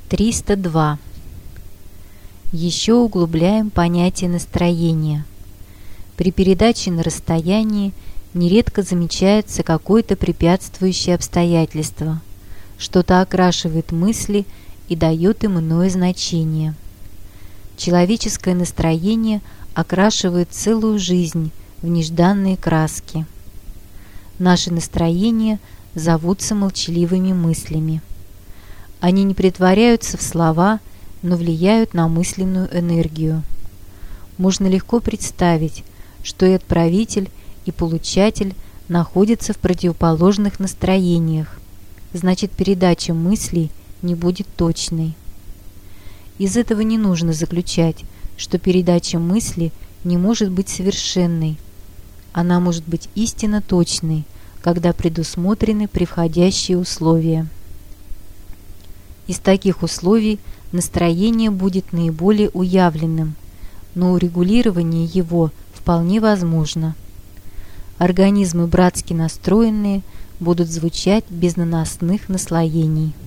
302. Еще углубляем понятие настроения. При передаче на расстоянии нередко замечается какое-то препятствующее обстоятельство, что-то окрашивает мысли и дает им иное значение. Человеческое настроение окрашивает целую жизнь в нежданные краски. Наши настроения зовутся молчаливыми мыслями. Они не претворяются в слова, но влияют на мысленную энергию. Можно легко представить, что и отправитель, и получатель находятся в противоположных настроениях, значит, передача мыслей не будет точной. Из этого не нужно заключать, что передача мысли не может быть совершенной. Она может быть истинно точной, когда предусмотрены превходящие условия. Из таких условий настроение будет наиболее уявленным, но урегулирование его вполне возможно. Организмы братски настроенные будут звучать без наносных наслоений.